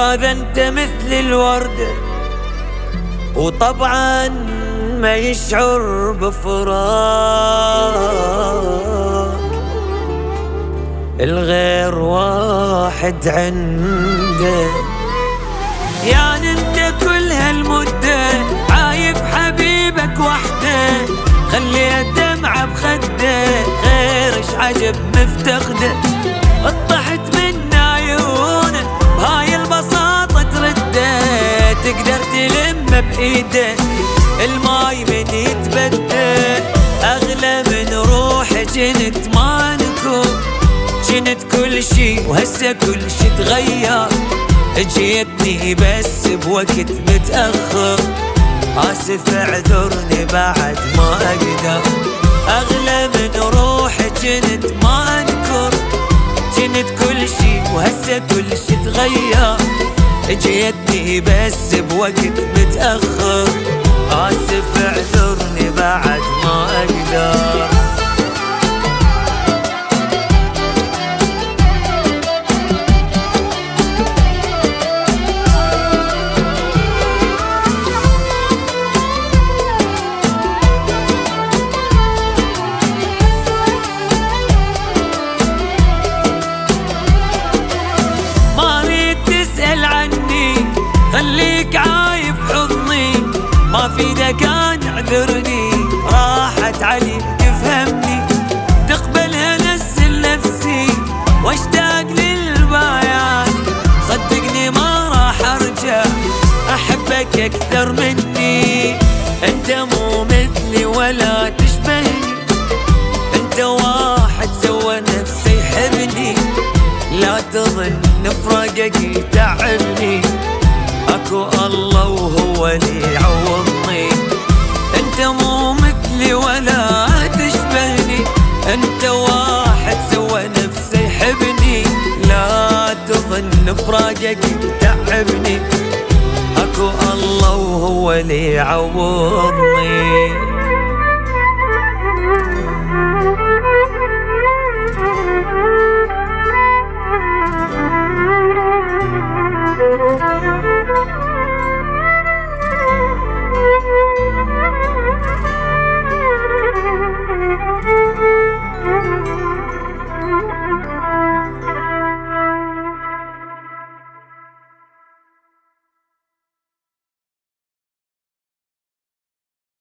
هذا انت مثل الوردة، وطبعا ما يشعر بفراق الغير واحد عنده. يعني انت كل هالمدة عايف حبيبك وحده، خلي الدمعة بخده غيرش عجب مفتقده. اطحت من عيونه بهاي البساطة ترده، تقدر تلم بإيدك الماي من يتبدى. أغلى من روحي جنت ما نكون، جنت كل شي وهسه كل شي تغير. جيتني بس بوقت متأخر، آسف اعذرني بعد ما أقدر. أغلى من روحي جنت ما أنكر، جنت كل شي وهسه كل شي تغير. جيتني بس بوقت متأخر، آسف اعذرني بعد ما أقدر. خليك عايف حضني، ما في كان اعذرني، راحت عليك تفهمني. تقبلها نزل نفسي واشتاق للبيان، صدقني ما راح ارجع احبك اكثر مني. انت مو مثلي ولا تشبهني، انت واحد سوى نفسه يحبني. لا تظن فراقك يتعبني، اكو الله وهو اللي يعوضني. انت مو مثلي ولا تشبهني، انت واحد سوى نفسه يحبني. لا تظن فراقك يتعبني، اكو الله وهو اللي يعوضني.